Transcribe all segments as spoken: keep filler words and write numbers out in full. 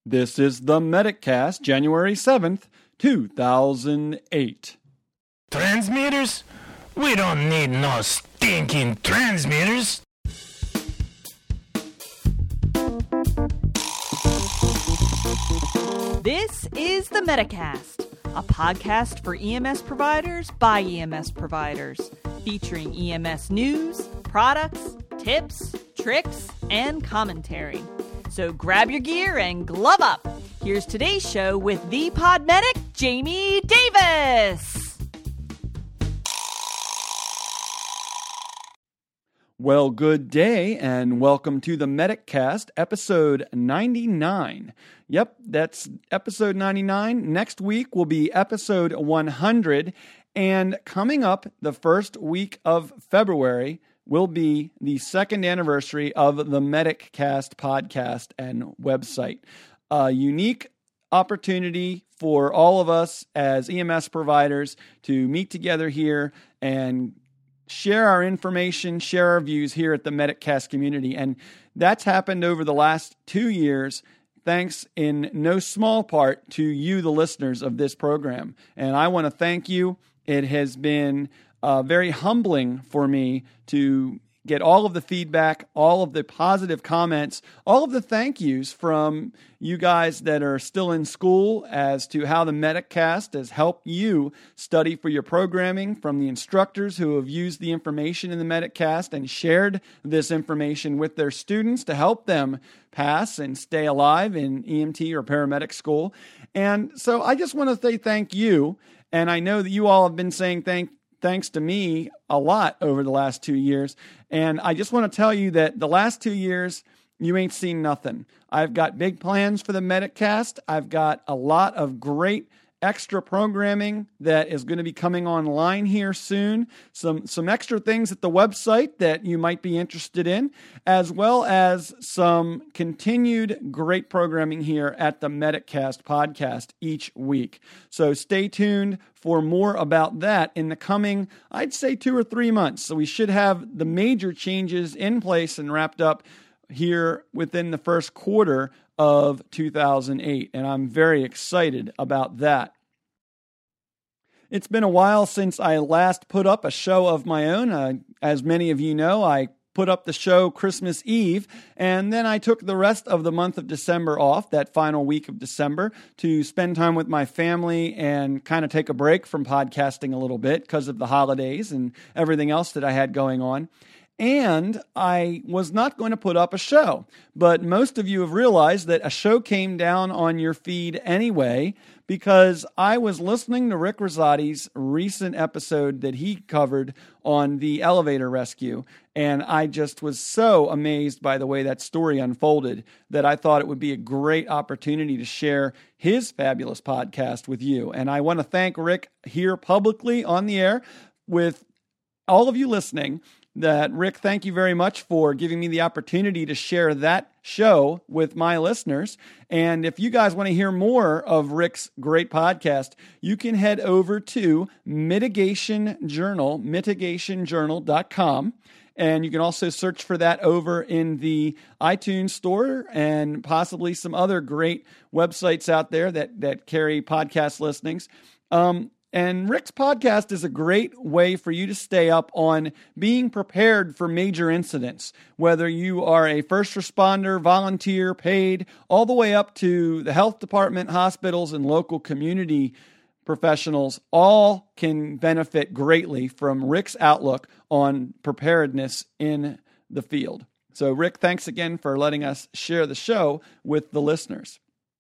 This is the Medicast, January seventh, two thousand eight. Transmitters? We don't need no stinking transmitters. This is the Medicast, a podcast for E M S providers by E M S providers, featuring E M S news, products, tips, tricks, and commentary. So grab your gear and glove up. Here's today's show with the pod medic, Jamie Davis. Well, good day, and welcome to the Medicast, episode ninety-nine. Yep, that's episode ninety-nine. Next week will be episode one hundred, and coming up the first week of February will be the second anniversary of the Medicast podcast and website. A unique opportunity for all of us as E M S providers to meet together here and share our information, share our views here at the Medicast community. And that's happened over the last two years, thanks in no small part to you, the listeners of this program. And I want to thank you. It has been uh, very humbling for me to get all of the feedback, all of the positive comments, all of the thank yous from you guys that are still in school as to how the Medicast has helped you study for your programming, from the instructors who have used the information in the Medicast and shared this information with their students to help them pass and stay alive in E M T or paramedic school. And so I just want to say thank you. And I know that you all have been saying thank thanks to me a lot over the last two years. And I just want to tell you that the last two years, you ain't seen nothing. I've got big plans for the Medicast. I've got a lot of great extra programming that is going to be coming online here soon. Some some extra things at the website that you might be interested in, as well as some continued great programming here at the Medicast podcast each week. So stay tuned for more about that in the coming, I'd say, two or three months. So we should have the major changes in place and wrapped up here within the first quarter of two thousand eight, and I'm very excited about that. It's been a while since I last put up a show of my own. Uh, as many of you know, I put up the show Christmas Eve, and then I took the rest of the month of December off, that final week of December, to spend time with my family and kind of take a break from podcasting a little bit because of the holidays and everything else that I had going on. And I was not going to put up a show, but most of you have realized that a show came down on your feed anyway, because I was listening to Rick Rosati's recent episode that he covered on the elevator rescue, and I just was so amazed by the way that story unfolded that I thought it would be a great opportunity to share his fabulous podcast with you. And I want to thank Rick here publicly on the air with all of you listening. That Rick, thank you very much for giving me the opportunity to share that show with my listeners. And if you guys want to hear more of Rick's great podcast, you can head over to Mitigation Journal, mitigation journal dot com. And you can also search for that over in the iTunes store and possibly some other great websites out there that, that carry podcast listings. Um, And Rick's podcast is a great way for you to stay up on being prepared for major incidents, whether you are a first responder, volunteer, paid, all the way up to the health department, hospitals, and local community professionals. All can benefit greatly from Rick's outlook on preparedness in the field. So, Rick, thanks again for letting us share the show with the listeners.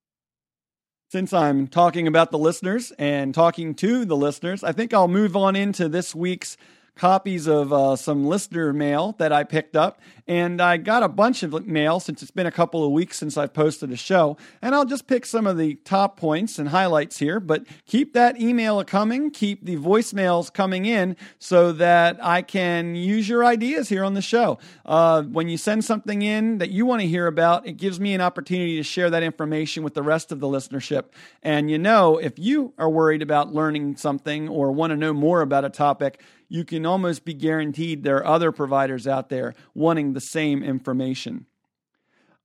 Since I'm talking about the listeners and talking to the listeners, I think I'll move on into this week's copies of uh, some listener mail that I picked up. And I got a bunch of mail since it's been a couple of weeks since I've posted a show. And I'll just pick some of the top points and highlights here. But keep that email coming. Keep the voicemails coming in so that I can use your ideas here on the show. Uh, when you send something in that you want to hear about, it gives me an opportunity to share that information with the rest of the listenership. And you know, if you are worried about learning something or want to know more about a topic, you can almost be guaranteed there are other providers out there wanting the same information.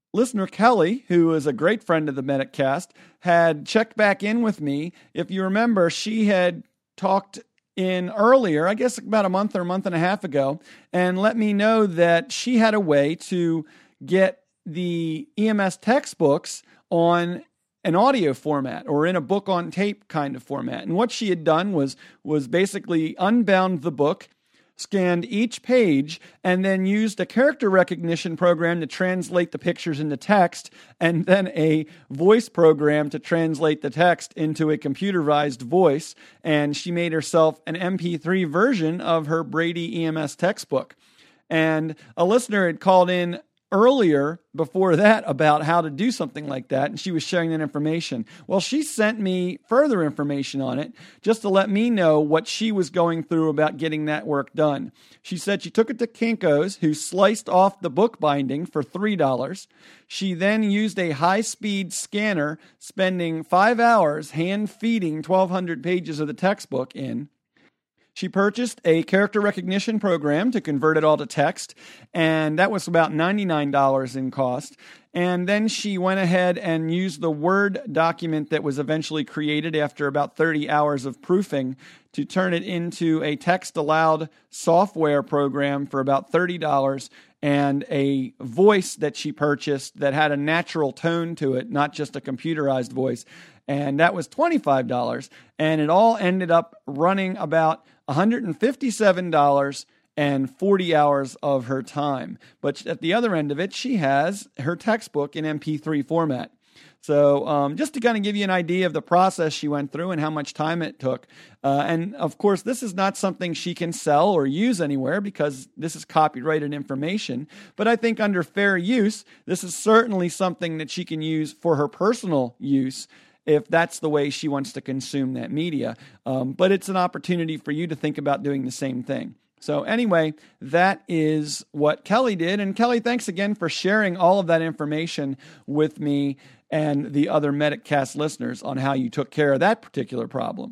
listener Kelly, who is a great friend of the Medicast, had checked back in with me. If you remember, she had talked in earlier, I guess about a month or a month and a half ago, and let me know that she had a way to get the E M S textbooks on an audio format or in a book on tape kind of format. And what she had done was was basically unbound the book, scanned each page, and then used a character recognition program to translate the pictures into text, and then a voice program to translate the text into a computerized voice. And she made herself an M P three version of her Brady E M S textbook. And a listener had called in earlier before that about how to do something like that, and she was sharing that information. Well, she sent me further information on it just to let me know what she was going through about getting that work done. She said she took it to Kinko's, who sliced off the book binding for three dollars. She then used a high-speed scanner, spending five hours hand-feeding twelve hundred pages of the textbook in. She purchased a character recognition program to convert it all to text, and that was about ninety-nine dollars in cost. And then she went ahead and used the Word document that was eventually created after about thirty hours of proofing to turn it into a text-aloud software program for about thirty dollars, and a voice that she purchased that had a natural tone to it, not just a computerized voice, and that was twenty-five dollars. And it all ended up running about one hundred fifty-seven dollars and forty hours of her time. But at the other end of it, she has her textbook in M P three format. So um, just to kind of give you an idea of the process she went through and how much time it took. Uh, and of course, this is not something she can sell or use anywhere because this is copyrighted information. But I think under fair use, this is certainly something that she can use for her personal use if that's the way she wants to consume that media. Um, but it's an opportunity for you to think about doing the same thing. So anyway, that is what Kelly did. And Kelly, thanks again for sharing all of that information with me and the other MedicCast listeners on how you took care of that particular problem.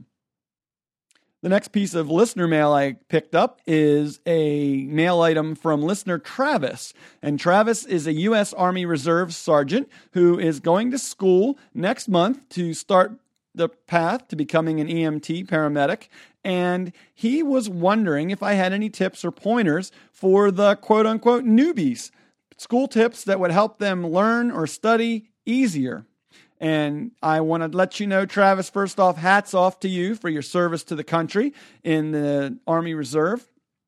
The next piece of listener mail I picked up is a mail item from listener Travis. And Travis is a U S Army Reserve sergeant who is going to school next month to start the path to becoming an E M T paramedic. And he was wondering if I had any tips or pointers for the quote-unquote newbies, school tips that would help them learn or study easier. And I want to let you know, Travis, first off, hats off to you for your service to the country in the Army Reserve.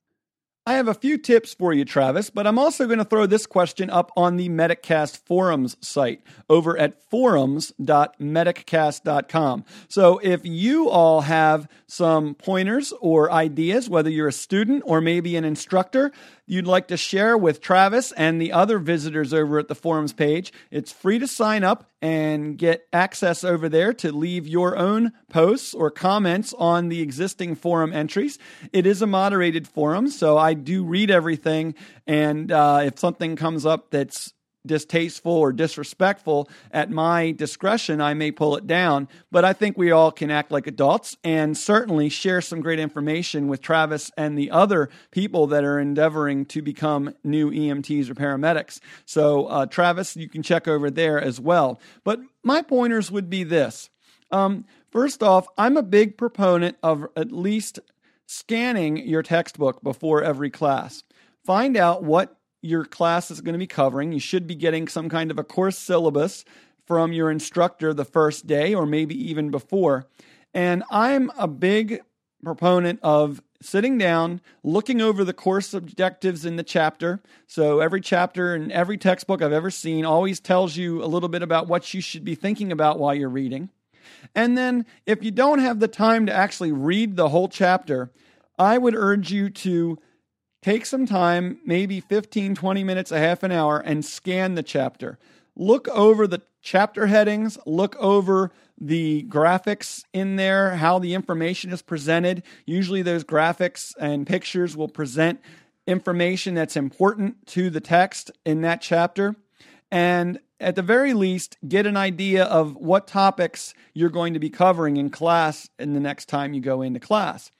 I have a few tips for you, Travis, but I'm also going to throw this question up on the MedicCast forums site over at forums dot mediccast dot com. So if you all have some pointers or ideas, whether you're a student or maybe an instructor, you'd like to share with Travis and the other visitors over at the forums page, it's free to sign up and get access over there to leave your own posts or comments on the existing forum entries. It is a moderated forum, so I do read everything, and uh, if something comes up that's distasteful or disrespectful, at my discretion, I may pull it down. But I think we all can act like adults and certainly share some great information with Travis and the other people that are endeavoring to become new E M Ts or paramedics. So, uh, Travis, you can check over there as well. But my pointers would be this. Um, first off, I'm a big proponent of at least scanning your textbook before every class. Find out what your class is going to be covering. You should be getting some kind of a course syllabus from your instructor the first day or maybe even before. And I'm a big proponent of sitting down, looking over the course objectives in the chapter. So every chapter and every textbook I've ever seen always tells you a little bit about what you should be thinking about while you're reading. And then if you don't have the time to actually read the whole chapter, I would urge you to take some time, maybe fifteen, twenty minutes, a half an hour, and scan the chapter. Look over the chapter headings, look over the graphics in there, how the information is presented. Usually those graphics and pictures will present information that's important to the text in that chapter. And at the very least, get an idea of what topics you're going to be covering in class in the next time you go into class.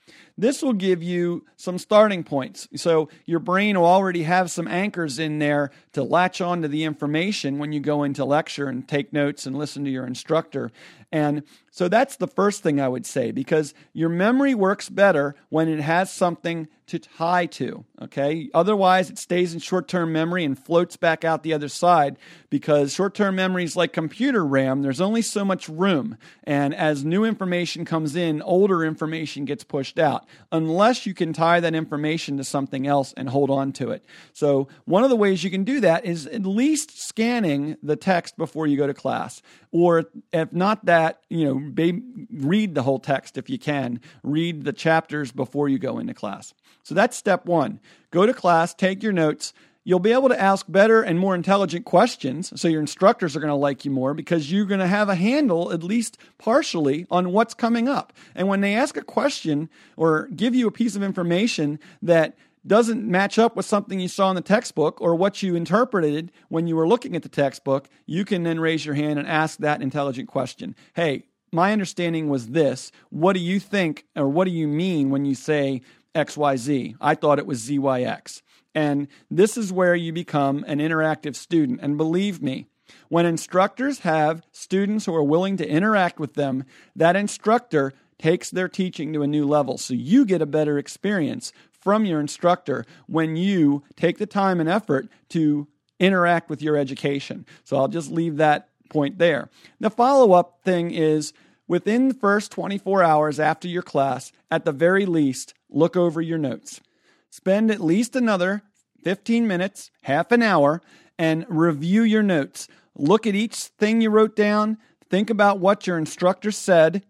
This will give you some starting points. So your brain will already have some anchors in there to latch onto the information when you go into lecture and take notes and listen to your instructor. And so that's the first thing I would say, because your memory works better when it has something to tie to, okay? Otherwise, it stays in short-term memory and floats back out the other side, because short-term memory is like computer RAM. There's only so much room. And as new information comes in, older information gets pushed out, unless you can tie that information to something else and hold on to it. So one of the ways you can do that is at least scanning the text before you go to class. Or if not that, you know, read the whole text if you can. Read the chapters before you go into class. So that's step one. Go to class, take your notes. You'll be able to ask better and more intelligent questions, so your instructors are going to like you more, because you're going to have a handle, at least partially, on what's coming up. And when they ask a question or give you a piece of information that doesn't match up with something you saw in the textbook or what you interpreted when you were looking at the textbook, you can then raise your hand and ask that intelligent question. Hey, my understanding was this. What do you think, or what do you mean when you say X Y Z? I thought it was Z Y X. And this is where you become an interactive student. And believe me, when instructors have students who are willing to interact with them, that instructor takes their teaching to a new level. So you get a better experience from your instructor when you take the time and effort to interact with your education. So I'll just leave that point there. The follow-up thing is, within the first twenty-four hours after your class, at the very least, look over your notes. Spend at least another fifteen minutes, half an hour, and review your notes. Look at each thing you wrote down. Think about what your instructor said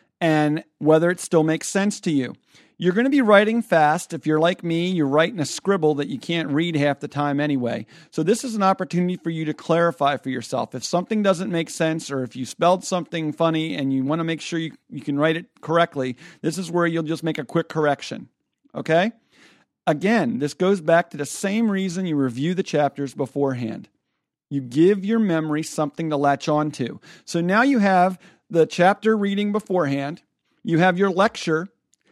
and whether it still makes sense to you. You're going to be writing fast. If you're like me, you're writing a scribble that you can't read half the time anyway. So this is an opportunity for you to clarify for yourself. If something doesn't make sense, or if you spelled something funny and you want to make sure you, you can write it correctly, this is where you'll just make a quick correction. Okay? Again, this goes back to the same reason you review the chapters beforehand. You give your memory something to latch on to. So now you have the chapter reading beforehand, you have your lecture,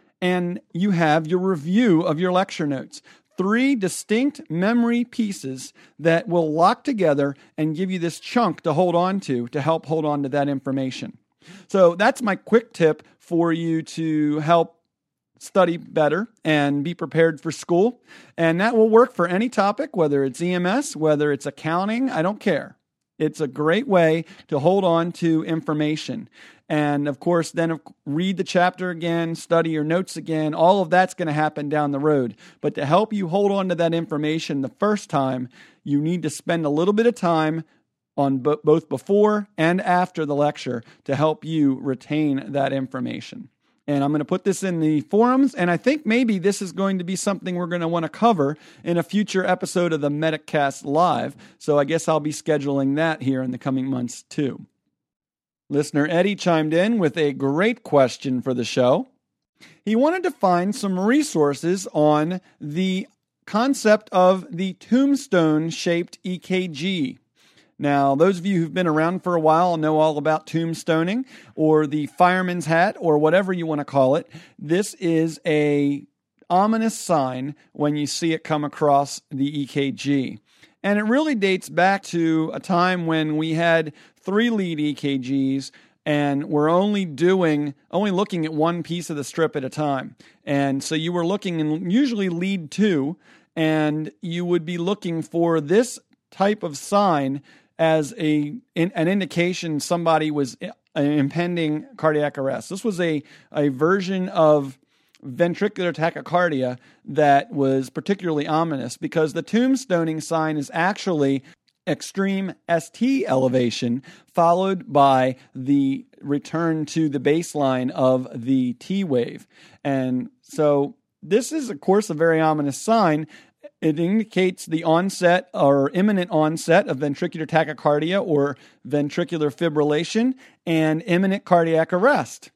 and you have your review of your lecture notes. Three distinct memory pieces that will lock together and give you this chunk to hold on to to help hold on to that information. So that's my quick tip for you to help study better and be prepared for school. And that will work for any topic, whether it's E M S, whether it's accounting, I don't care. It's a great way to hold on to information. And of course, then read the chapter again, study your notes again. All of that's going to happen down the road. But to help you hold on to that information the first time, you need to spend a little bit of time on b- both before and after the lecture to help you retain that information. And I'm going to put this in the forums, and I think maybe this is going to be something we're going to want to cover in a future episode of the MedicCast Live. So I guess I'll be scheduling that here in the coming months too. Listener Eddie chimed in with a great question for the show. He wanted to find some resources on the concept of the tombstone-shaped E K G. Now, those of you who've been around for a while know all about tombstoning, or the fireman's hat, or whatever you want to call it. This is a ominous sign when you see it come across the E K G. And it really dates back to a time when we had three lead E K Gs, and we're only doing, only looking at one piece of the strip at a time. And so you were looking in usually lead two, and you would be looking for this type of sign as a in, an indication somebody was impending cardiac arrest. This was a, a version of ventricular tachycardia that was particularly ominous, because the tombstoning sign is actually extreme S T elevation followed by the return to the baseline of the T wave. And so this is, of course, a very ominous sign. It indicates the onset or imminent onset of ventricular tachycardia or ventricular fibrillation and imminent cardiac arrest.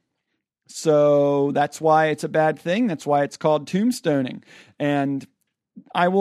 So that's why it's a bad thing. That's why it's called tombstoning. And I will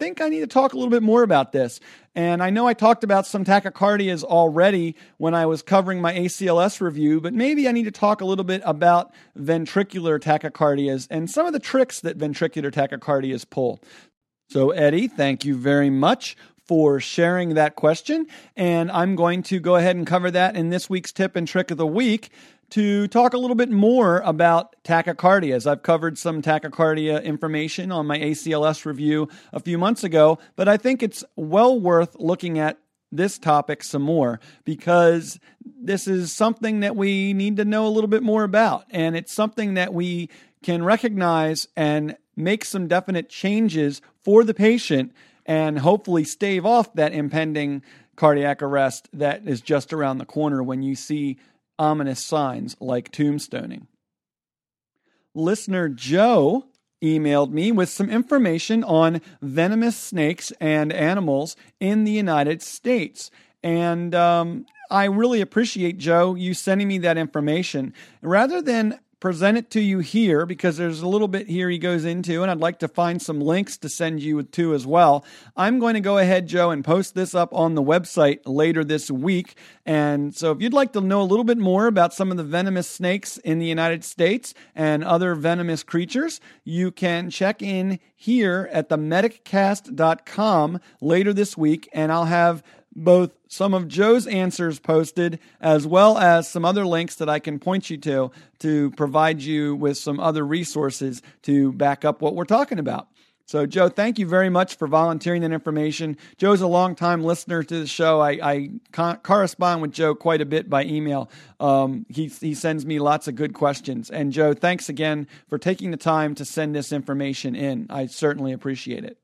think I need to talk a little bit more about this. And I know I talked about some tachycardias already when I was covering my A C L S review, but maybe I need to talk a little bit about ventricular tachycardias and some of the tricks that ventricular tachycardias pull. So, Eddie, thank you very much for sharing that question. And I'm going to go ahead and cover that in this week's tip and trick of the week to talk a little bit more about tachycardias. I've covered some tachycardia information on my A C L S review a few months ago, but I think it's well worth looking at this topic some more because this is something that we need to know a little bit more about. And it's something that we can recognize and make some definite changes for the patient and hopefully stave off that impending cardiac arrest that is just around the corner when you see ominous signs like tombstoning. Listener Joe emailed me with some information on venomous snakes and animals in the United States. And um, I really appreciate, Joe, you sending me that information. Rather than present it to you here, because there's a little bit here he goes into, and I'd like to find some links to send you to as well. I'm going to go ahead, Joe, and post this up on the website later this week. And so if you'd like to know a little bit more about some of the venomous snakes in the United States and other venomous creatures, you can check in here at the medic cast dot com later this week, and I'll have both some of Joe's answers posted as well as some other links that I can point you to to provide you with some other resources to back up what we're talking about. So, Joe, thank you very much for volunteering that information. Joe's a longtime listener to the show. I, I con- correspond with Joe quite a bit by email. Um, he, he sends me lots of good questions. And, Joe, thanks again for taking the time to send this information in. I certainly appreciate it.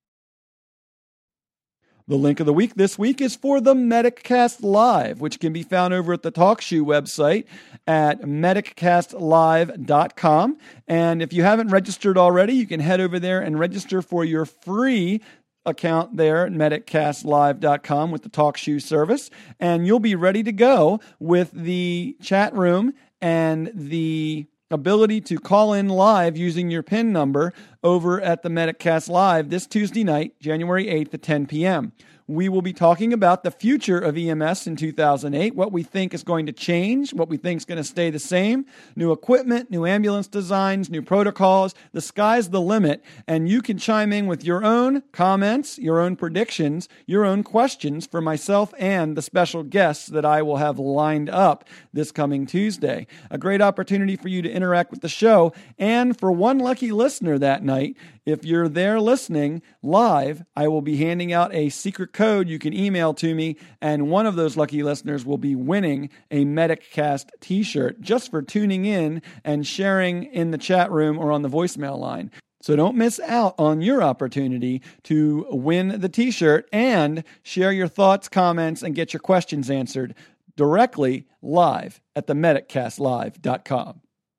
The link of the week this week is for the MedicCast Live, which can be found over at the TalkShoe website at medic cast live dot com. And if you haven't registered already, you can head over there and register for your free account there at medic cast live dot com with the TalkShoe service. And you'll be ready to go with the chat room and the ability to call in live using your PIN number over at the MedicCast Live this Tuesday night, January eighth at ten p.m. We will be talking about the future of E M S in two thousand eight, what we think is going to change, what we think is going to stay the same, new equipment, new ambulance designs, new protocols. The sky's the limit, and you can chime in with your own comments, your own predictions, your own questions for myself and the special guests that I will have lined up this coming Tuesday. A great opportunity for you to interact with the show, and for one lucky listener that night, if you're there listening live, I will be handing out a secret code you can email to me, and one of those lucky listeners will be winning a MedicCast t-shirt just for tuning in and sharing in the chat room or on the voicemail line. So don't miss out on your opportunity to win the t-shirt and share your thoughts, comments, and get your questions answered directly live at the medic cast live dot com.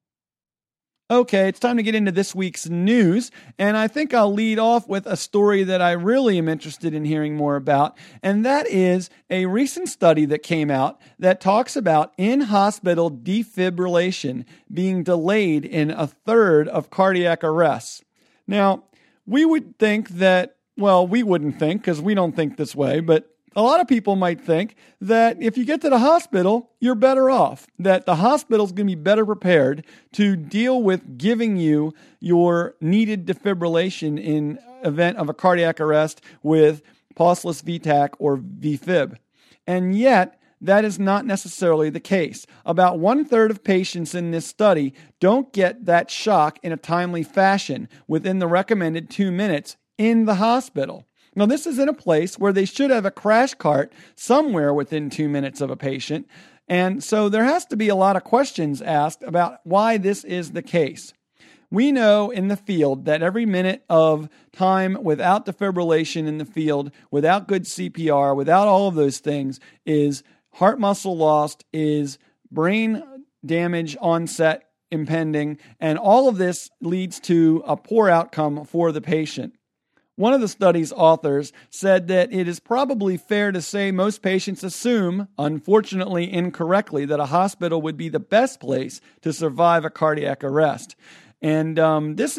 Okay, it's time to get into this week's news, and I think I'll lead off with a story that I really am interested in hearing more about, and that is a recent study that came out that talks about in-hospital defibrillation being delayed in a third of cardiac arrests. Now, we would think that, well, we wouldn't think because we don't think this way, but a lot of people might think that if you get to the hospital, you're better off, that the hospital's going to be better prepared to deal with giving you your needed defibrillation in event of a cardiac arrest with pulseless V TAC or V Fib. And yet, that is not necessarily the case. About one-third of patients in this study don't get that shock in a timely fashion within the recommended two minutes in the hospital. Now, this is in a place where they should have a crash cart somewhere within two minutes of a patient. And so there has to be a lot of questions asked about why this is the case. We know in the field that every minute of time without defibrillation in the field, without good C P R, without all of those things, is heart muscle lost, is brain damage onset impending, and all of this leads to a poor outcome for the patient. One of the study's authors said that it is probably fair to say most patients assume, unfortunately incorrectly, that a hospital would be the best place to survive a cardiac arrest. And um, this is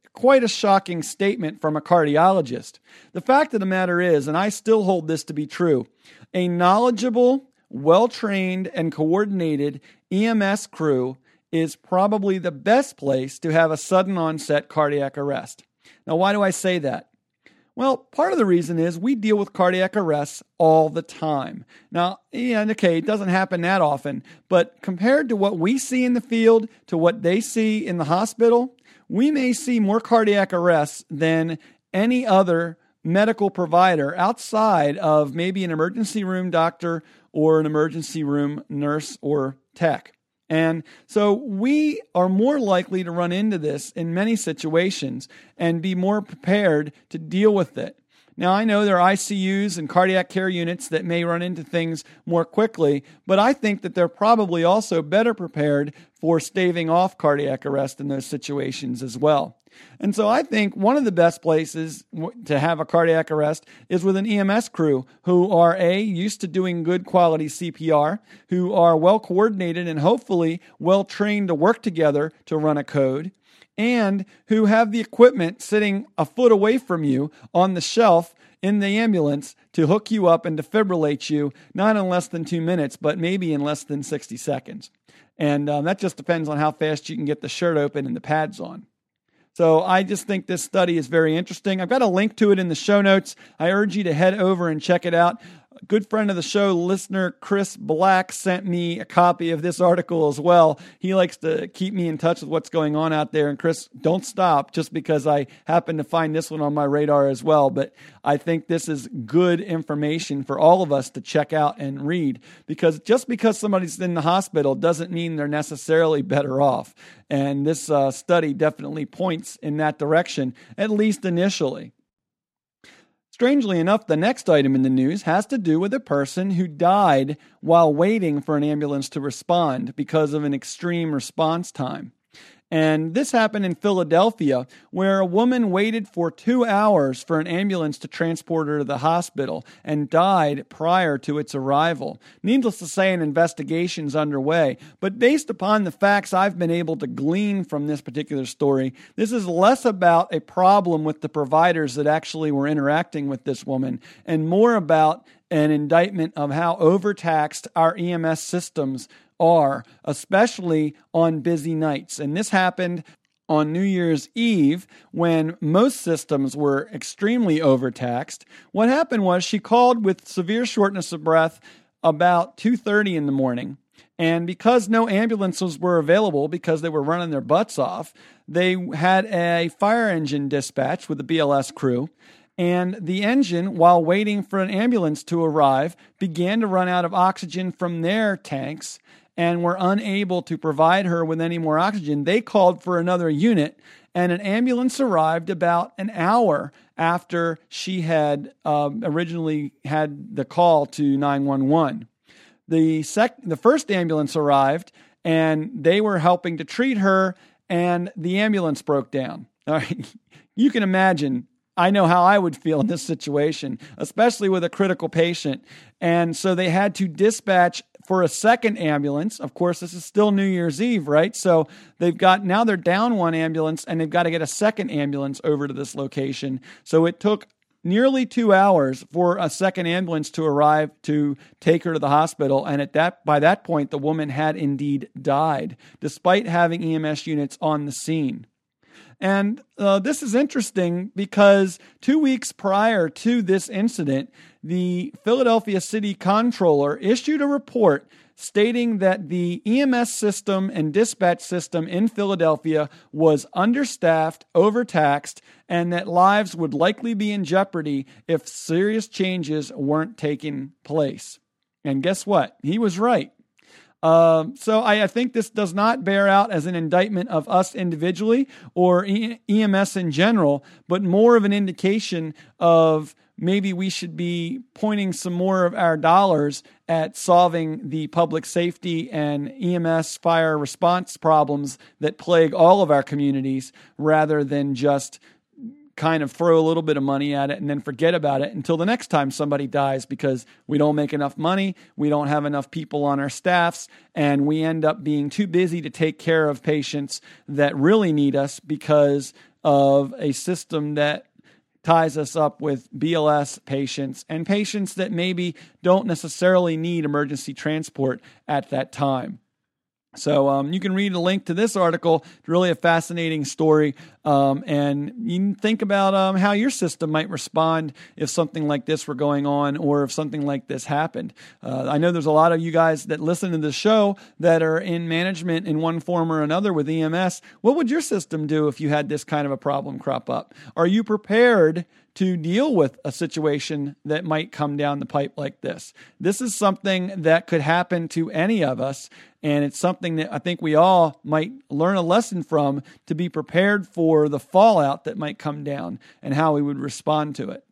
quite a shocking statement from a cardiologist. The fact of the matter is, and I still hold this to be true, a knowledgeable, well-trained, and coordinated E M S crew is probably the best place to have a sudden onset cardiac arrest. Now, why do I say that? Well, part of the reason is we deal with cardiac arrests all the time. Now, yeah, okay, it doesn't happen that often, but compared to what we see in the field to what they see in the hospital, we may see more cardiac arrests than any other medical provider outside of maybe an emergency room doctor or an emergency room nurse or tech. And so we are more likely to run into this in many situations and be more prepared to deal with it. Now, I know there are I C Us and cardiac care units that may run into things more quickly, but I think that they're probably also better prepared for staving off cardiac arrest in those situations as well. And so I think one of the best places to have a cardiac arrest is with an E M S crew who are A, used to doing good quality C P R, who are well coordinated and hopefully well trained to work together to run a code, and who have the equipment sitting a foot away from you on the shelf in the ambulance to hook you up and defibrillate you, not in less than two minutes, but maybe in less than sixty seconds. And um, that just depends on how fast you can get the shirt open and the pads on. So I just think this study is very interesting. I've got a link to it in the show notes. I urge you to head over and check it out. A good friend of the show, listener Chris Black, sent me a copy of this article as well. He likes to keep me in touch with what's going on out there. And Chris, don't stop just because I happen to find this one on my radar as well. But I think this is good information for all of us to check out and read, because just because somebody's in the hospital doesn't mean they're necessarily better off. And this uh, study definitely points in that direction, at least initially. Strangely enough, the next item in the news has to do with a person who died while waiting for an ambulance to respond because of an extreme response time. And this happened in Philadelphia, where a woman waited for two hours for an ambulance to transport her to the hospital and died prior to its arrival. Needless to say, an investigation is underway. But based upon the facts I've been able to glean from this particular story, this is less about a problem with the providers that actually were interacting with this woman and more about an indictment of how overtaxed our E M S systems are, especially on busy nights. And this happened on New Year's Eve when most systems were extremely overtaxed. What happened was she called with severe shortness of breath about two thirty in the morning. And because no ambulances were available because they were running their butts off, they had a fire engine dispatch with the B L S crew. And the engine, while waiting for an ambulance to arrive, began to run out of oxygen from their tanks and were unable to provide her with any more oxygen. They called for another unit, and an ambulance arrived about an hour after she had um, originally had the call to nine one one. The sec- the first ambulance arrived, and they were helping to treat her, and the ambulance broke down. All right. You can imagine, I know how I would feel in this situation, especially with a critical patient. And so they had to dispatch for a second ambulance. Of course, this is still New Year's Eve, right? So they've got, now they're down one ambulance and they've got to get a second ambulance over to this location. So it took nearly two hours for a second ambulance to arrive to take her to the hospital. And at that, by that point, the woman had indeed died, despite having E M S units on the scene. And uh, this is interesting because two weeks prior to this incident, the Philadelphia City Comptroller issued a report stating that the E M S system and dispatch system in Philadelphia was understaffed, overtaxed, and that lives would likely be in jeopardy if serious changes weren't taking place. And guess what? He was right. Um, so I, I think this does not bear out as an indictment of us individually or E M S in general, but more of an indication of maybe we should be pointing some more of our dollars at solving the public safety and E M S fire response problems that plague all of our communities, rather than just kind of throw a little bit of money at it and then forget about it until the next time somebody dies because we don't make enough money, we don't have enough people on our staffs, and we end up being too busy to take care of patients that really need us because of a system that ties us up with B L S patients and patients that maybe don't necessarily need emergency transport at that time. So um, you can read a link to this article. It's really a fascinating story. Um, and you can think about um, how your system might respond if something like this were going on or if something like this happened. Uh, I know there's a lot of you guys that listen to the show that are in management in one form or another with E M S. What would your system do if you had this kind of a problem crop up? Are you prepared to deal with a situation that might come down the pipe like this? This is something that could happen to any of us, and it's something that I think we all might learn a lesson from to be prepared for the fallout that might come down and how we would respond to it.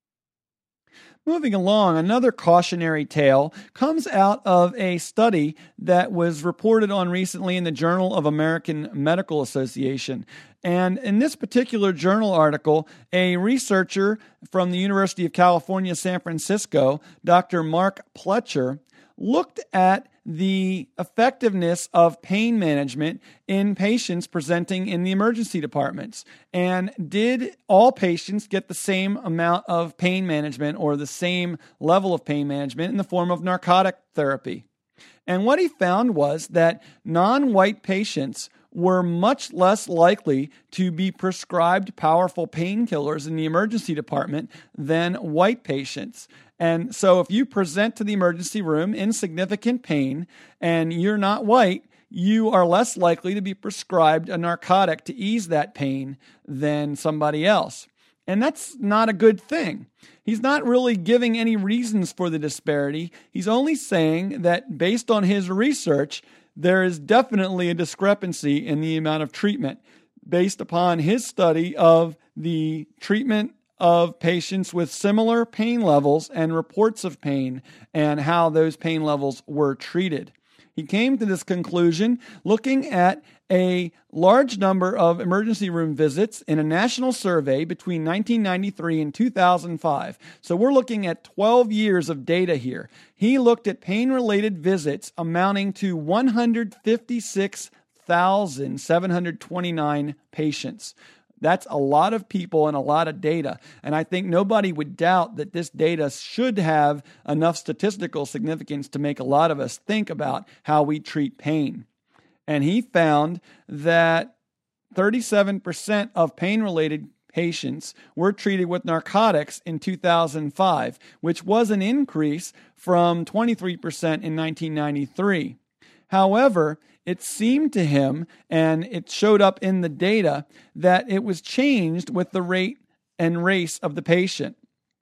Moving along, another cautionary tale comes out of a study that was reported on recently in the Journal of American Medical Association. And in this particular journal article, a researcher from the University of California, San Francisco, Doctor Mark Pletcher, looked at the effectiveness of pain management in patients presenting in the emergency departments. And did all patients get the same amount of pain management or the same level of pain management in the form of narcotic therapy? And what he found was that non-white patients were much less likely to be prescribed powerful painkillers in the emergency department than white patients. And so if you present to the emergency room in significant pain and you're not white, you are less likely to be prescribed a narcotic to ease that pain than somebody else. And that's not a good thing. He's not really giving any reasons for the disparity. He's only saying that based on his research, there is definitely a discrepancy in the amount of treatment based upon his study of the treatment of patients with similar pain levels and reports of pain and how those pain levels were treated. He came to this conclusion looking at a large number of emergency room visits in a national survey between nineteen ninety-three and two thousand five. So we're looking at twelve years of data here. He looked at pain-related visits amounting to one hundred fifty-six thousand seven hundred twenty-nine patients. That's a lot of people and a lot of data. And I think nobody would doubt that this data should have enough statistical significance to make a lot of us think about how we treat pain. And he found that thirty-seven percent of pain-related patients were treated with narcotics in two thousand five, which was an increase from twenty-three percent in nineteen ninety-three. However, it seemed to him, and it showed up in the data, that it was changed with the rate and race of the patient.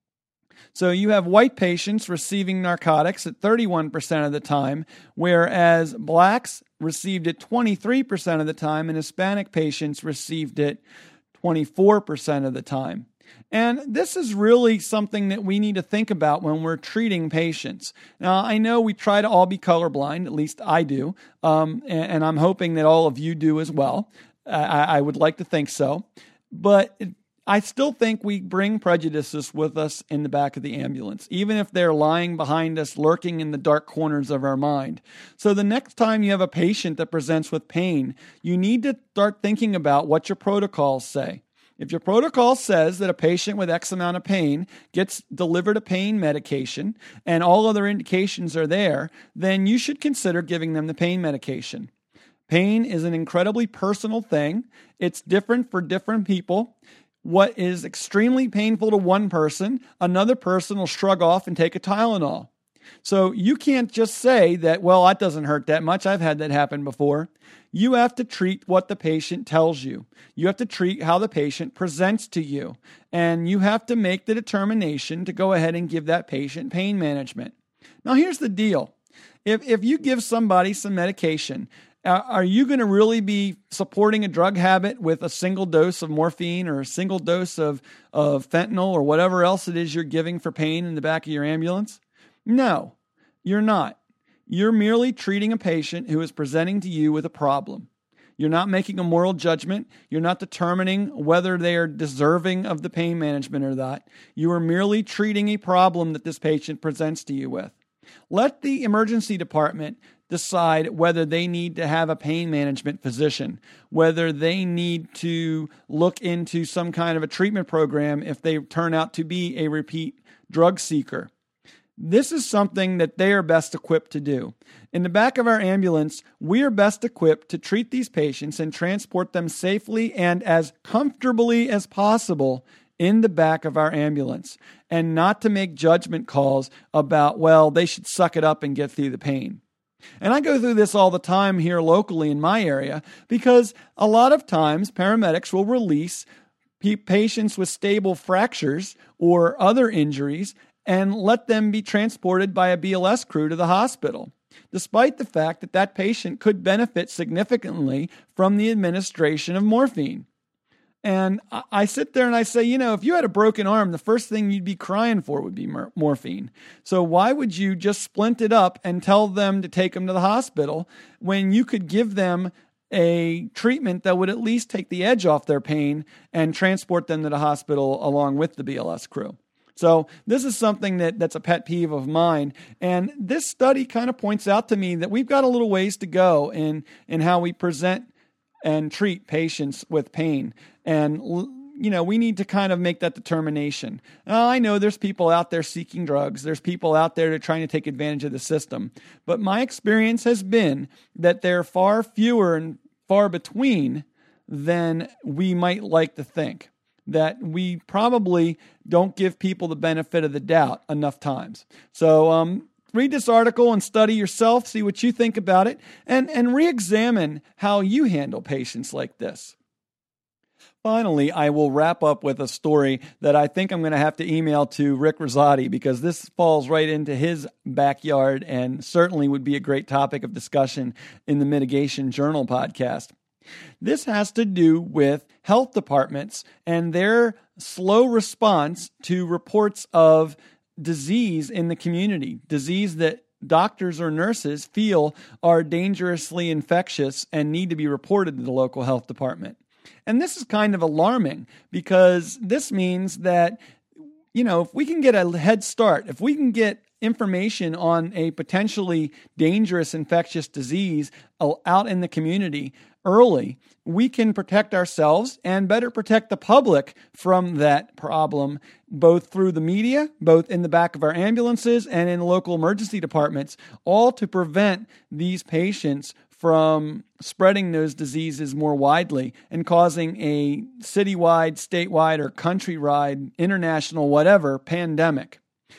So you have white patients receiving narcotics at thirty-one percent of the time, whereas blacks received it twenty-three percent of the time, and Hispanic patients received it twenty-four percent of the time. And this is really something that we need to think about when we're treating patients. Now, I know we try to all be colorblind, at least I do, um, and, and I'm hoping that all of you do as well. I, I would like to think so. But it, I still think we bring prejudices with us in the back of the ambulance, even if they're lying behind us, lurking in the dark corners of our mind. So the next time you have a patient that presents with pain, you need to start thinking about what your protocols say. If your protocol says that a patient with X amount of pain gets delivered a pain medication and all other indications are there, then you should consider giving them the pain medication. Pain is an incredibly personal thing. It's different for different people. What is extremely painful to one person, another person will shrug off and take a Tylenol. So you can't just say that, well, that doesn't hurt that much. I've had that happen before. You have to treat what the patient tells you. You have to treat how the patient presents to you. And you have to make the determination to go ahead and give that patient pain management. Now, here's the deal. If, if you give somebody some medication, uh, are you going to really be supporting a drug habit with a single dose of morphine or a single dose of, of fentanyl or whatever else it is you're giving for pain in the back of your ambulance? No, you're not. You're merely treating a patient who is presenting to you with a problem. You're not making a moral judgment. You're not determining whether they are deserving of the pain management or not. You are merely treating a problem that this patient presents to you with. Let the emergency department decide whether they need to have a pain management physician, whether they need to look into some kind of a treatment program if they turn out to be a repeat drug seeker. This is something that they are best equipped to do. In the back of our ambulance, we are best equipped to treat these patients and transport them safely and as comfortably as possible in the back of our ambulance, and not to make judgment calls about, well, they should suck it up and get through the pain. And I go through this all the time here locally in my area because a lot of times paramedics will release patients with stable fractures or other injuries and let them be transported by a B L S crew to the hospital, despite the fact that that patient could benefit significantly from the administration of morphine. And I sit there and I say, you know, if you had a broken arm, the first thing you'd be crying for would be mor- morphine. So why would you just splint it up and tell them to take them to the hospital when you could give them a treatment that would at least take the edge off their pain and transport them to the hospital along with the B L S crew? So this is something that, that's a pet peeve of mine. And this study kind of points out to me that we've got a little ways to go in, in how we present and treat patients with pain. And, you know, we need to kind of make that determination. Now, I know there's people out there seeking drugs. There's people out there that are trying to take advantage of the system. But my experience has been that they're far fewer and far between than we might like to think. That we probably don't give people the benefit of the doubt enough times. So um, read this article and study yourself, see what you think about it, and, and re-examine how you handle patients like this. Finally, I will wrap up with a story that I think I'm going to have to email to Rick Rosati because this falls right into his backyard and certainly would be a great topic of discussion in the Mitigation Journal podcast. This has to do with health departments and their slow response to reports of disease in the community, disease that doctors or nurses feel are dangerously infectious and need to be reported to the local health department. And this is kind of alarming because this means that, you know, if we can get a head start, if we can get information on a potentially dangerous infectious disease out in the community early, we can protect ourselves and better protect the public from that problem, both through the media, both in the back of our ambulances and in local emergency departments, all to prevent these patients from spreading those diseases more widely and causing a citywide, statewide, or countrywide, international, whatever, pandemic.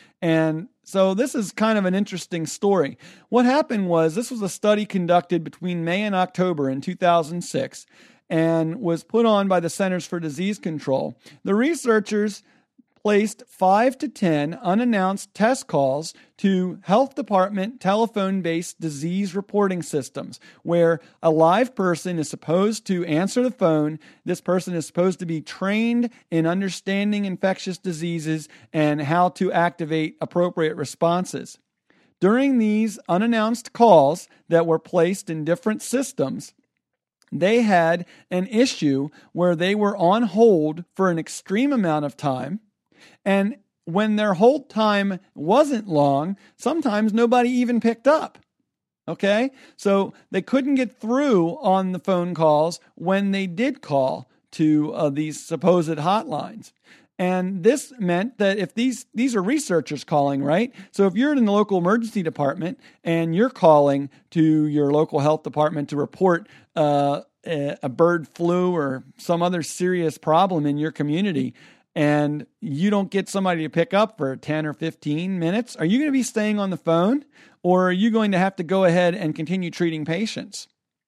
And so this is kind of an interesting story. What happened was this was a study conducted between May and October in two thousand six and was put on by the Centers for Disease Control. The researchers placed five to ten unannounced test calls to health department telephone-based disease reporting systems where a live person is supposed to answer the phone. This person is supposed to be trained in understanding infectious diseases and how to activate appropriate responses. During these unannounced calls that were placed in different systems, they had an issue where they were on hold for an extreme amount of time. And when their hold time wasn't long, sometimes nobody even picked up. Okay? So they couldn't get through on the phone calls when they did call to uh, these supposed hotlines. And this meant that if these, these are researchers calling, right? So if you're in the local emergency department and you're calling to your local health department to report uh, a, a bird flu or some other serious problem in your community, and you don't get somebody to pick up for ten or fifteen minutes, are you going to be staying on the phone, or are you going to have to go ahead and continue treating patients?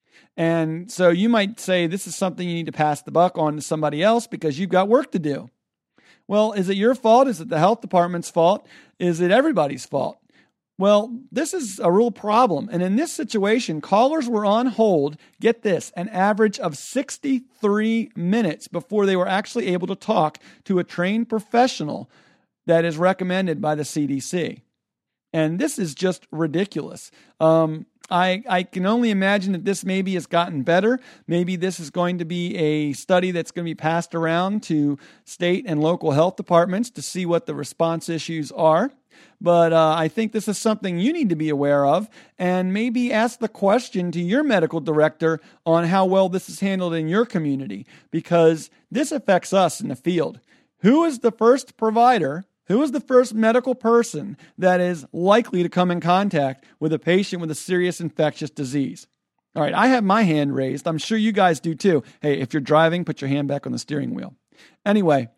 And so you might say this is something you need to pass the buck on to somebody else because you've got work to do. Well, is it your fault? Is it the health department's fault? Is it everybody's fault? Well, this is a real problem. And in this situation, callers were on hold, get this, an average of sixty-three minutes before they were actually able to talk to a trained professional that is recommended by the C D C. And this is just ridiculous. Um, I, I can only imagine that this maybe has gotten better. Maybe this is going to be a study that's going to be passed around to state and local health departments to see what the response issues are. But uh, I think this is something you need to be aware of, and maybe ask the question to your medical director on how well this is handled in your community, because this affects us in the field. Who is the first provider? Who is the first medical person that is likely to come in contact with a patient with a serious infectious disease? All right, I have my hand raised. I'm sure you guys do too. Hey, if you're driving, put your hand back on the steering wheel. Anyway,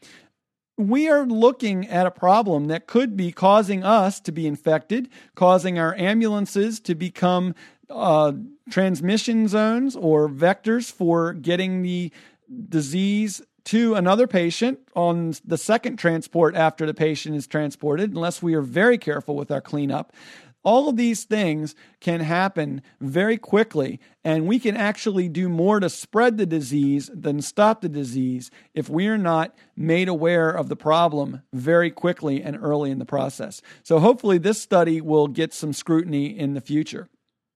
we are looking at a problem that could be causing us to be infected, causing our ambulances to become uh, transmission zones or vectors for getting the disease to another patient on the second transport after the patient is transported, unless we are very careful with our cleanup. All of these things can happen very quickly, and we can actually do more to spread the disease than stop the disease if we are not made aware of the problem very quickly and early in the process. So hopefully this study will get some scrutiny in the future.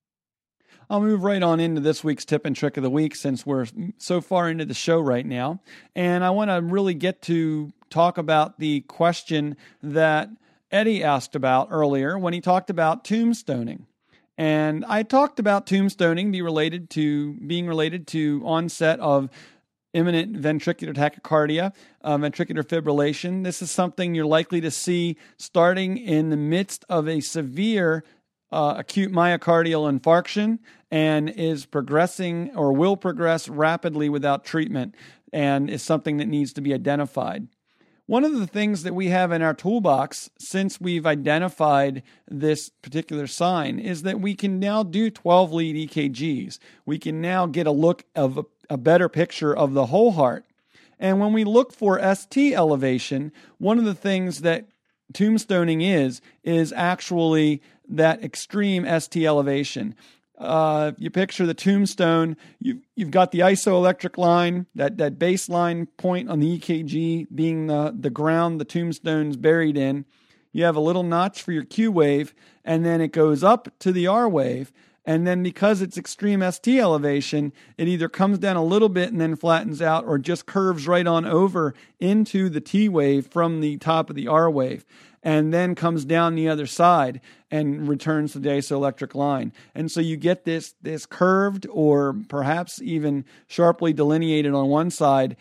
I'll move right on into this week's tip and trick of the week since we're so far into the show right now. And I want to really get to talk about the question that Eddie asked about earlier when he talked about tombstoning. And I talked about tombstoning be related to being related to onset of imminent ventricular tachycardia, uh, ventricular fibrillation. This is something you're likely to see starting in the midst of a severe Uh, acute myocardial infarction and is progressing or will progress rapidly without treatment and is something that needs to be identified. One of the things that we have in our toolbox since we've identified this particular sign is that we can now do twelve lead E K Gs. We can now get a look of a, a better picture of the whole heart. And when we look for S T elevation, one of the things that tombstoning is, is actually that extreme S T elevation. Uh, you picture the tombstone, you, you've got the isoelectric line, that, that baseline point on the E K G being the, the ground the tombstone's buried in. You have a little notch for your Q wave, and then it goes up to the R wave. And then because it's extreme S T elevation, it either comes down a little bit and then flattens out, or just curves right on over into the T wave from the top of the R wave, and then comes down the other side and returns to the isoelectric line. And so you get this, this curved or perhaps even sharply delineated on one side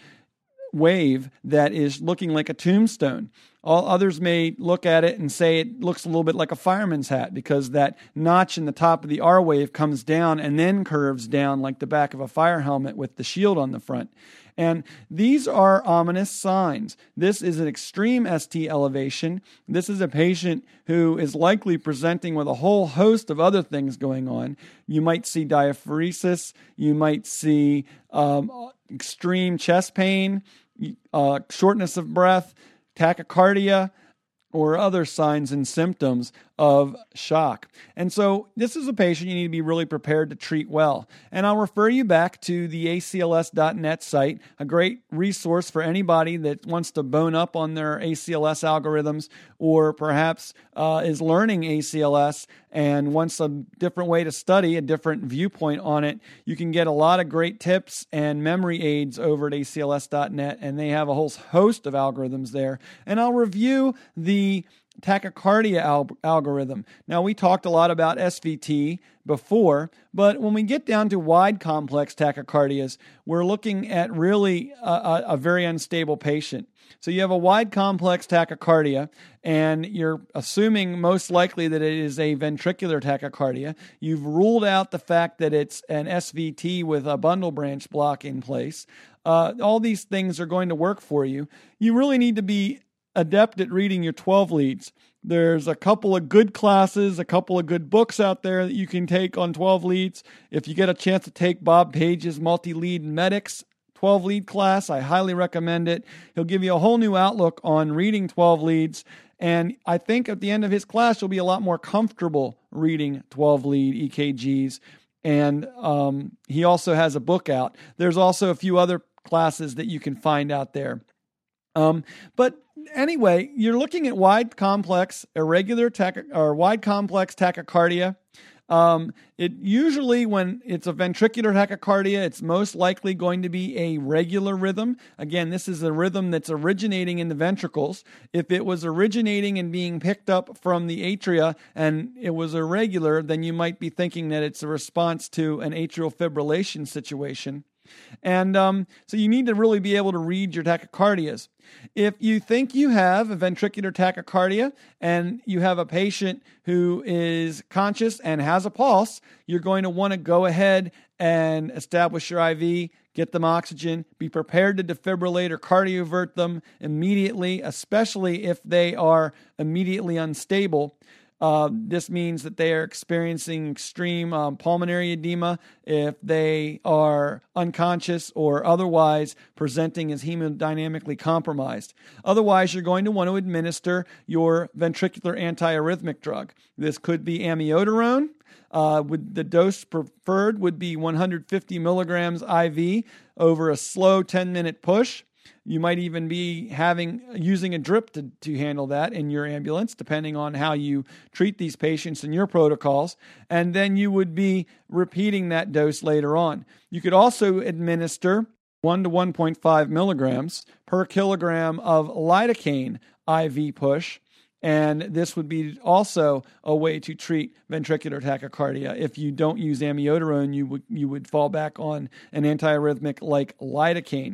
wave that is looking like a tombstone. All others may look at it and say it looks a little bit like a fireman's hat because that notch in the top of the R wave comes down and then curves down like the back of a fire helmet with the shield on the front. And these are ominous signs. This is an extreme S T elevation. This is a patient who is likely presenting with a whole host of other things going on. You might see diaphoresis. You might see um, extreme chest pain, uh, shortness of breath, tachycardia, or other signs and symptoms of shock. And so this is a patient you need to be really prepared to treat well. And I'll refer you back to the A C L S dot net site, a great resource for anybody that wants to bone up on their A C L S algorithms, or perhaps uh, is learning A C L S and wants a different way to study, a different viewpoint on it. You can get a lot of great tips and memory aids over at A C L S dot net, and they have a whole host of algorithms there. And I'll review the tachycardia al- algorithm. Now, we talked a lot about S V T before, but when we get down to wide complex tachycardias, we're looking at really a, a, a very unstable patient. So you have a wide complex tachycardia, and you're assuming most likely that it is a ventricular tachycardia. You've ruled out the fact that it's an S V T with a bundle branch block in place. Uh, all these things are going to work for you. You really need to be adept at reading your twelve leads. There's a couple of good classes, a couple of good books out there that you can take on twelve leads. If you get a chance to take Bob Page's Multi-Lead Medics twelve lead class, I highly recommend it. He'll give you a whole new outlook on reading twelve leads. And I think at the end of his class, you'll be a lot more comfortable reading twelve lead E K Gs. And um, he also has a book out. There's also a few other classes that you can find out there. Um, but anyway, you're looking at wide complex irregular tachy- or wide complex tachycardia. Um, it usually, when it's a ventricular tachycardia, it's most likely going to be a regular rhythm. Again, this is a rhythm that's originating in the ventricles. If it was originating and being picked up from the atria and it was irregular, then you might be thinking that it's a response to an atrial fibrillation situation. And um, so you need to really be able to read your tachycardias. If you think you have a ventricular tachycardia and you have a patient who is conscious and has a pulse, you're going to want to go ahead and establish your I V, get them oxygen, be prepared to defibrillate or cardiovert them immediately, especially if they are immediately unstable. Uh, this means that they are experiencing extreme um, pulmonary edema if they are unconscious or otherwise presenting as hemodynamically compromised. Otherwise, you're going to want to administer your ventricular antiarrhythmic drug. This could be amiodarone. Uh, would, the dose preferred would be one hundred fifty milligrams I V over a slow ten-minute push. You might even be having using a drip to, to handle that in your ambulance, depending on how you treat these patients and your protocols. And then you would be repeating that dose later on. You could also administer one to one point five milligrams per kilogram of lidocaine I V push. And this would be also a way to treat ventricular tachycardia. If you don't use amiodarone, you would you would fall back on an antiarrhythmic like lidocaine.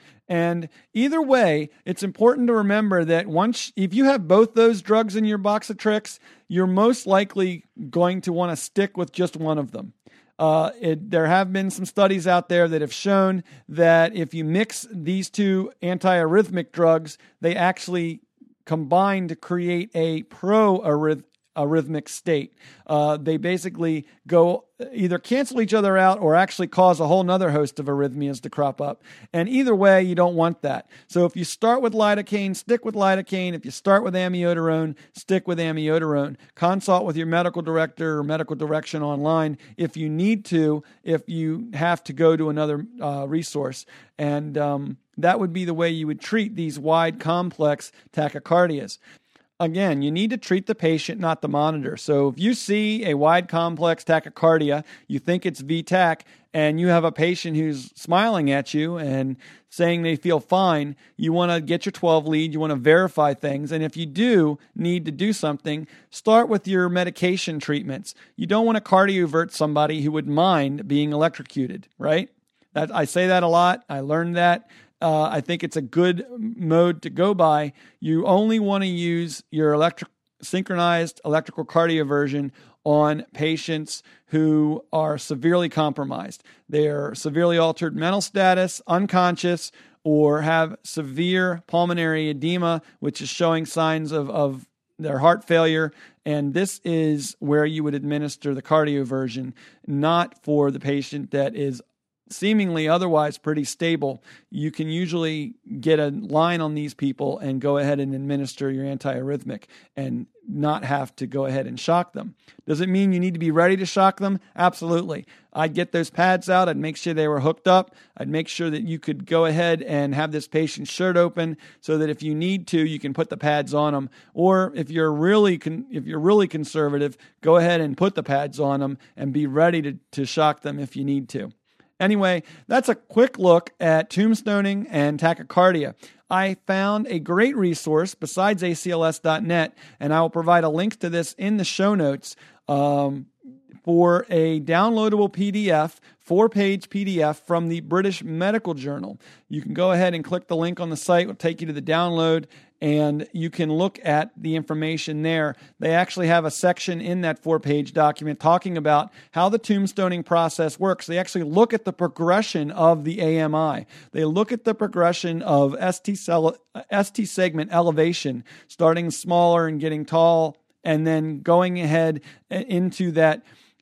And either way, it's important to remember that once, if you have both those drugs in your box of tricks, you're most likely going to want to stick with just one of them. Uh, it, there have been some studies out there that have shown that if you mix these two antiarrhythmic drugs, they actually combine to create a pro-arrhythmic arrhythmic state. Uh, they basically go either cancel each other out or actually cause a whole nother host of arrhythmias to crop up. And either way, you don't want that. So if you start with lidocaine, stick with lidocaine. If you start with amiodarone, stick with amiodarone. Consult with your medical director or medical direction online if you need to, if you have to go to another uh, resource. And um, that would be the way you would treat these wide, complex tachycardias. Again, you need to treat the patient, not the monitor. So if you see a wide complex tachycardia, you think it's V TAC, and you have a patient who's smiling at you and saying they feel fine, you want to get your twelve lead, you want to verify things. And if you do need to do something, start with your medication treatments. You don't want to cardiovert somebody who would mind being electrocuted, right? That, I say that a lot. I learned that. Uh, I think it's a good mode to go by. You only want to use your electric synchronized electrical cardioversion on patients who are severely compromised. They're severely altered mental status, unconscious, or have severe pulmonary edema, which is showing signs of, of their heart failure. And this is where you would administer the cardioversion, not for the patient that is seemingly otherwise pretty stable. You can usually get a line on these people and go ahead and administer your antiarrhythmic and not have to go ahead and shock them. Does it mean you need to be ready to shock them? Absolutely. I'd get those pads out. I'd make sure they were hooked up. I'd make sure that you could go ahead and have this patient's shirt open so that if you need to, you can put the pads on them. Or if you're really con- if you're really conservative, go ahead and put the pads on them and be ready to, to shock them if you need to. Anyway, that's a quick look at tombstoning and tachycardia. I found a great resource besides A C L S dot net, and I will provide a link to this in the show notes um, for a downloadable P D F, four-page P D F from the British Medical Journal. You can go ahead and click the link on the site. It will take you to the download, and you can look at the information there. They actually have a section in that four-page document talking about how the tombstoning process works. They actually look at the progression of the A M I. They look at the progression of S T, cell, S T segment elevation, starting smaller and getting tall, and then going ahead into that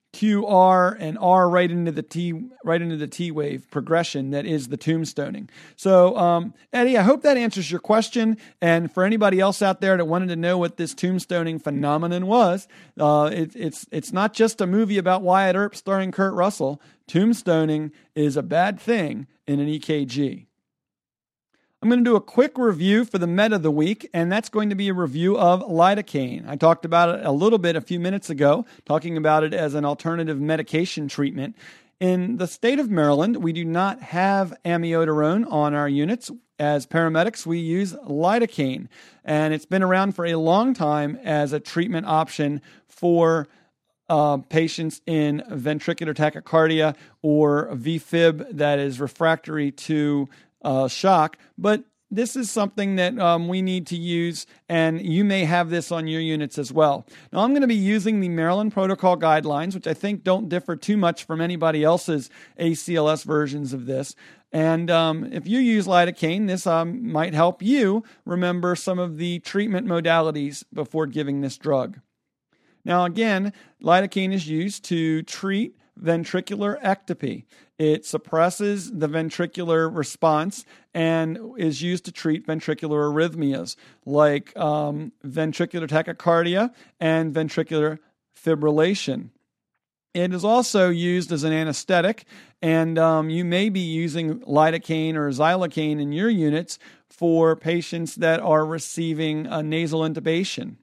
Q R and R right into the T right into the T wave progression that is the tombstoning. So, um, Eddie, I hope that answers your question. And for anybody else out there that wanted to know what this tombstoning phenomenon was, uh, it, it's it's not just a movie about Wyatt Earp starring Kurt Russell. Tombstoning is a bad thing in an E K G. I'm going to do a quick review for the med of the week, and that's going to be a review of lidocaine. I talked about it a little bit a few minutes ago, talking about it as an alternative medication treatment. In the state of Maryland, we do not have amiodarone on our units. As paramedics, we use lidocaine, and it's been around for a long time as a treatment option for uh, patients in ventricular tachycardia or V-fib that is refractory to uh, shock. But this is something that um, we need to use, and you may have this on your units as well. Now, I'm going to be using the Maryland Protocol Guidelines, which I think don't differ too much from anybody else's A C L S versions of this. And um, if you use lidocaine, this um, might help you remember some of the treatment modalities before giving this drug. Now, again, lidocaine is used to treat ventricular ectopy. It suppresses the ventricular response and is used to treat ventricular arrhythmias like um, ventricular tachycardia and ventricular fibrillation. It is also used as an anesthetic, and um, you may be using lidocaine or xylocaine in your units for patients that are receiving a nasal intubation.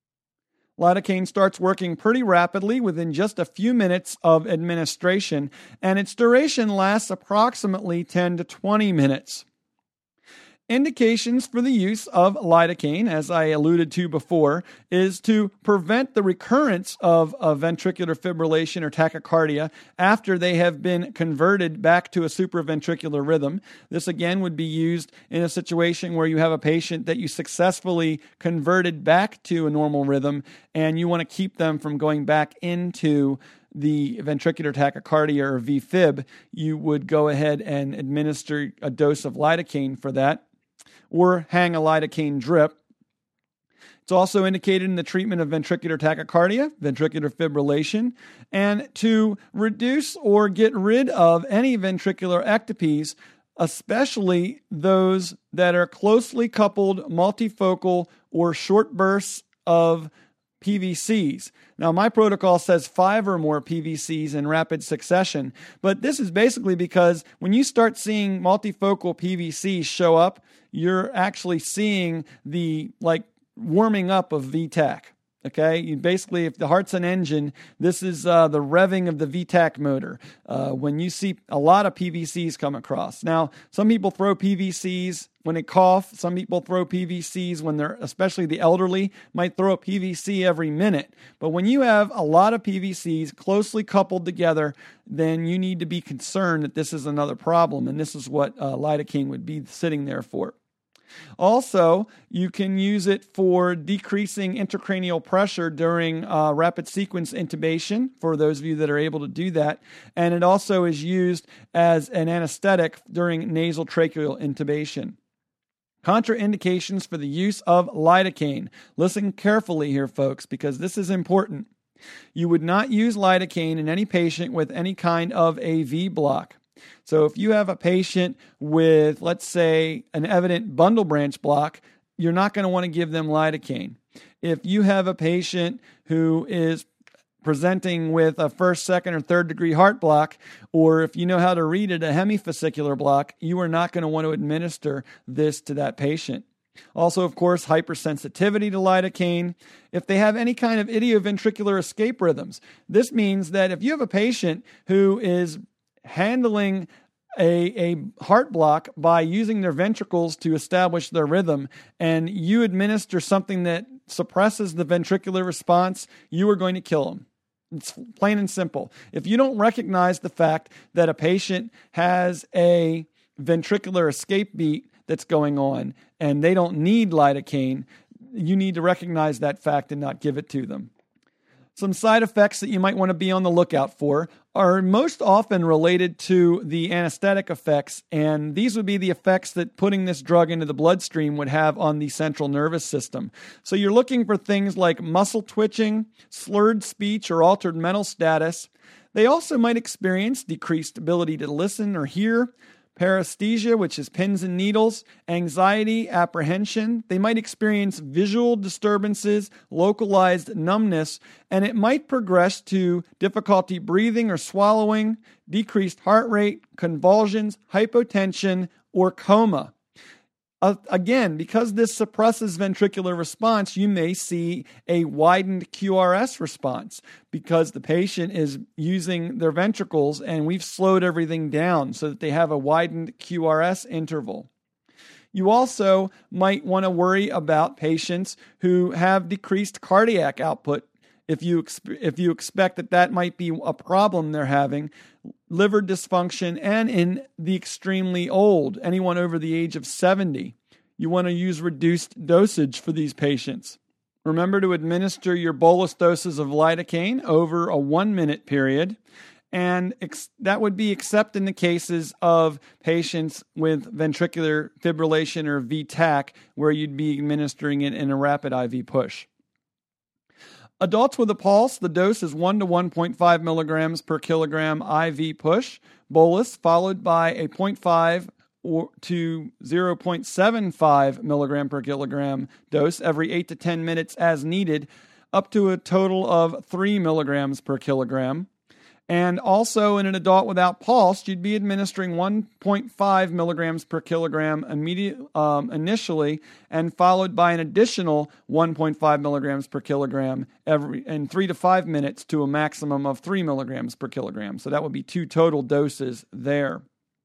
Lidocaine starts working pretty rapidly within just a few minutes of administration, and its duration lasts approximately ten to twenty minutes. Indications for the use of lidocaine, as I alluded to before, is to prevent the recurrence of a ventricular fibrillation or tachycardia after they have been converted back to a supraventricular rhythm. This again would be used in a situation where you have a patient that you successfully converted back to a normal rhythm and you want to keep them from going back into the ventricular tachycardia or V-fib. You would go ahead and administer a dose of lidocaine for that, or hang a lidocaine drip. It's also indicated in the treatment of ventricular tachycardia, ventricular fibrillation, and to reduce or get rid of any ventricular ectopies, especially those that are closely coupled, multifocal, or short bursts of P V Cs. Now, my protocol says five or more P V Cs in rapid succession, but this is basically because when you start seeing multifocal P V Cs show up, you're actually seeing the like warming up of V TAC. Okay, you basically, if the heart's an engine, this is uh, the revving of the V TAC motor. Uh, when you see a lot of P V Cs come across. Now, some people throw P V Cs when they cough. Some people throw P V Cs when they're, especially the elderly, might throw a P V C every minute. But when you have a lot of P V Cs closely coupled together, then you need to be concerned that this is another problem, and this is what uh, lidocaine would be sitting there for. Also, you can use it for decreasing intracranial pressure during uh, rapid sequence intubation, for those of you that are able to do that. And it also is used as an anesthetic during nasal tracheal intubation. Contraindications for the use of lidocaine. Listen carefully here, folks, because this is important. You would not use lidocaine in any patient with any kind of A V block. So if you have a patient with, let's say, an evident bundle branch block, you're not going to want to give them lidocaine. If you have a patient who is presenting with a first, second, or third degree heart block, or if you know how to read it, a hemifascicular block, you are not going to want to administer this to that patient. Also, of course, hypersensitivity to lidocaine. If they have any kind of idioventricular escape rhythms, this means that if you have a patient who is handling a, a heart block by using their ventricles to establish their rhythm, and you administer something that suppresses the ventricular response, you are going to kill them. It's plain and simple. If you don't recognize the fact that a patient has a ventricular escape beat that's going on and they don't need lidocaine, you need to recognize that fact and not give it to them. Some side effects that you might want to be on the lookout for are most often related to the anesthetic effects, and these would be the effects that putting this drug into the bloodstream would have on the central nervous system. So you're looking for things like muscle twitching, slurred speech, or altered mental status. They also might experience decreased ability to listen or hear, paresthesia, which is pins and needles, anxiety, apprehension. They might experience visual disturbances, localized numbness, and it might progress to difficulty breathing or swallowing, decreased heart rate, convulsions, hypotension, or coma. Uh, again, because this suppresses ventricular response, you may see a widened Q R S response because the patient is using their ventricles and we've slowed everything down so that they have a widened Q R S interval. You also might want to worry about patients who have decreased cardiac output. If you exp- if you expect that that might be a problem they're having, liver dysfunction, and in the extremely old, anyone over the age of seventy, you want to use reduced dosage for these patients. Remember to administer your bolus doses of lidocaine over a one-minute period, and ex- that would be except in the cases of patients with ventricular fibrillation or V TAC, where you'd be administering it in a rapid I V push. Adults with a pulse, the dose is one to one point five milligrams per kilogram I V push, bolus, followed by a zero point five or to zero point seven five milligram per kilogram dose every eight to ten minutes as needed, up to a total of three milligrams per kilogram. And also in an adult without pulse, you'd be administering one point five milligrams per kilogram immediate, um, initially, and followed by an additional one point five milligrams per kilogram every in three to five minutes to a maximum of three milligrams per kilogram. So that would be two total doses there.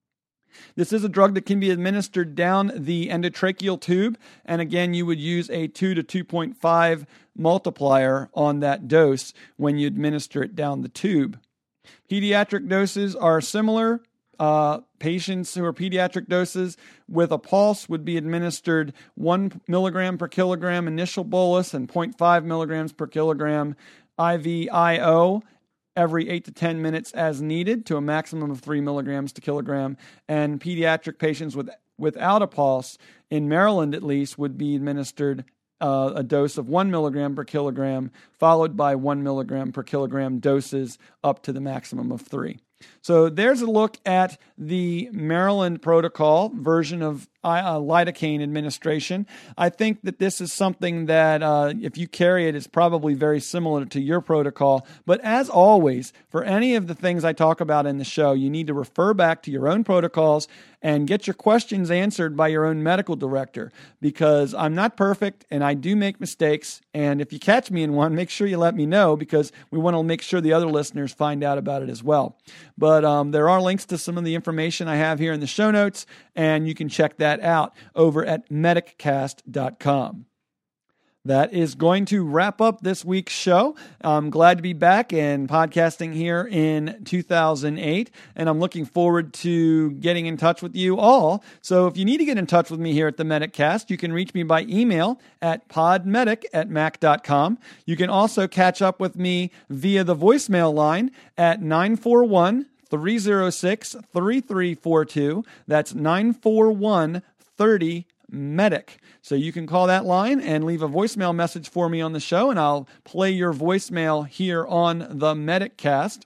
This is a drug that can be administered down the endotracheal tube, and again, you would use a two to two point five multiplier on that dose when you administer it down the tube. Pediatric doses are similar. Uh, patients who are pediatric doses with a pulse would be administered one milligram per kilogram initial bolus and zero point five milligrams per kilogram I V I O every eight to ten minutes as needed to a maximum of three milligrams to kilogram. And pediatric patients with without a pulse, in Maryland at least, would be administered Uh, a dose of one milligram per kilogram, followed by one milligram per kilogram doses up to the maximum of three. So there's a look at the Maryland protocol version of uh, lidocaine administration. I think that this is something that uh, if you carry it, is probably very similar to your protocol. But as always, for any of the things I talk about in the show, you need to refer back to your own protocols and get your questions answered by your own medical director, because I'm not perfect and I do make mistakes. And if you catch me in one, make sure you let me know, because we want to make sure the other listeners find out about it as well. But um, there are links to some of the information I have here in the show notes, and you can check that out over at medic cast dot com. That is going to wrap up this week's show. I'm glad to be back and podcasting here in two thousand eight, and I'm looking forward to getting in touch with you all. So if you need to get in touch with me here at the Mediccast, you can reach me by email at podmedic at mac dot com. You can also catch up with me via the voicemail line at nine four one, three oh six, three three four two. That's nine four one, three oh Medic. So you can call that line and leave a voicemail message for me on the show, and I'll play your voicemail here on the Mediccast.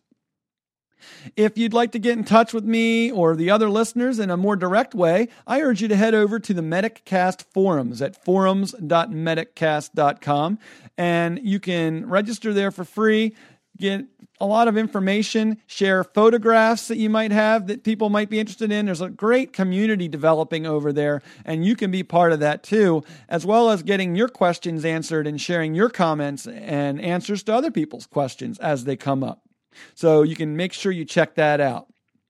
If you'd like to get in touch with me or the other listeners in a more direct way, I urge you to head over to the Mediccast forums at forums dot mediccast dot com, and you can register there for free, get a lot of information, share photographs that you might have that people might be interested in. There's a great community developing over there, and you can be part of that too, as well as getting your questions answered and sharing your comments and answers to other people's questions as they come up. So you can make sure you check that out.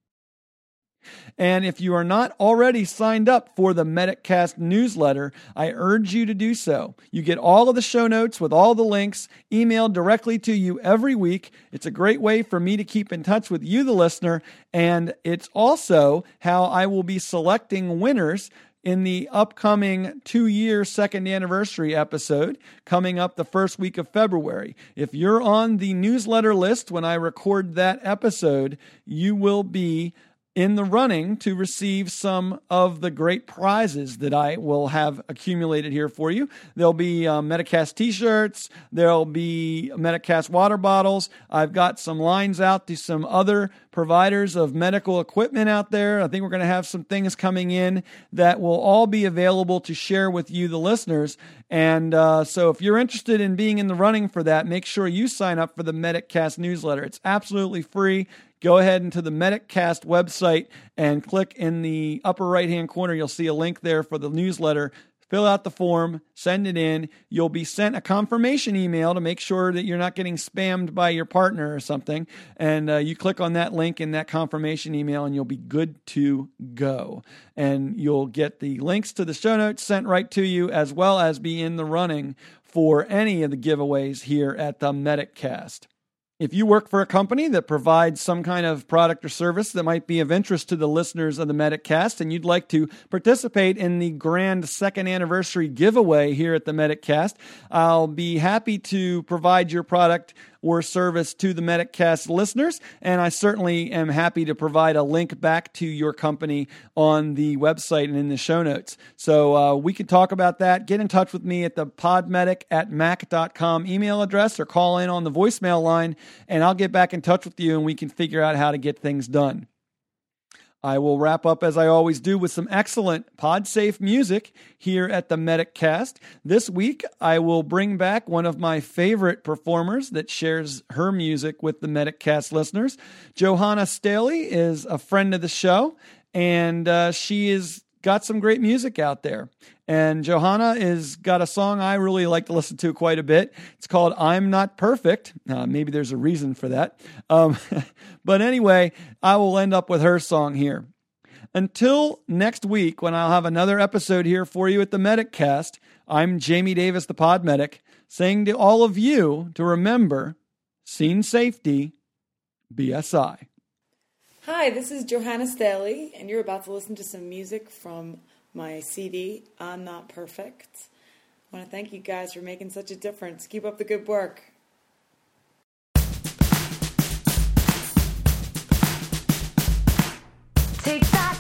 And if you are not already signed up for the Mediccast newsletter, I urge you to do so. You get all of the show notes with all the links emailed directly to you every week. It's a great way for me to keep in touch with you, the listener, and it's also how I will be selecting winners in the upcoming two-year second anniversary episode coming up the first week of February. If you're on the newsletter list when I record that episode, you will be in the running to receive some of the great prizes that I will have accumulated here for you. There'll be uh, Mediccast t-shirts. There'll be Mediccast water bottles. I've got some lines out to some other providers of medical equipment out there. I think we're going to have some things coming in that will all be available to share with you, the listeners. And uh, so if you're interested in being in the running for that, make sure you sign up for the Mediccast newsletter. It's absolutely free. go ahead into the MedicCast website and click in the upper right-hand corner. You'll see a link there for the newsletter. Fill out the form, send it in. You'll be sent a confirmation email to make sure that you're not getting spammed by your partner or something. And uh, you click on that link in that confirmation email and you'll be good to go. And you'll get the links to the show notes sent right to you, as well as be in the running for any of the giveaways here at the MedicCast. If you work for a company that provides some kind of product or service that might be of interest to the listeners of the MedicCast, and you'd like to participate in the grand second anniversary giveaway here at the MedicCast, I'll be happy to provide your product or service to the MedicCast listeners, and I certainly am happy to provide a link back to your company on the website and in the show notes. So uh, we can talk about that. Get in touch with me at the podmedic at mac dot com email address, or call in on the voicemail line, and I'll get back in touch with you and we can figure out how to get things done. I will wrap up, as I always do, with some excellent PodSafe music here at the MedicCast. This week, I will bring back one of my favorite performers that shares her music with the MedicCast listeners. Johanna Staley is a friend of the show, and uh, she has got some great music out there. And Johanna has got a song I really like to listen to quite a bit. It's called I'm Not Perfect. Uh, maybe there's a reason for that. Um, but anyway, I will end up with her song here. Until next week, when I'll have another episode here for you at the MedicCast, I'm Jamie Davis, the Pod Medic, saying to all of you to remember, scene safety, B S I. Hi, this is Johanna Staley, and you're about to listen to some music from my C D, I'm Not Perfect. I want to thank you guys for making such a difference. Keep up the good work. Take that.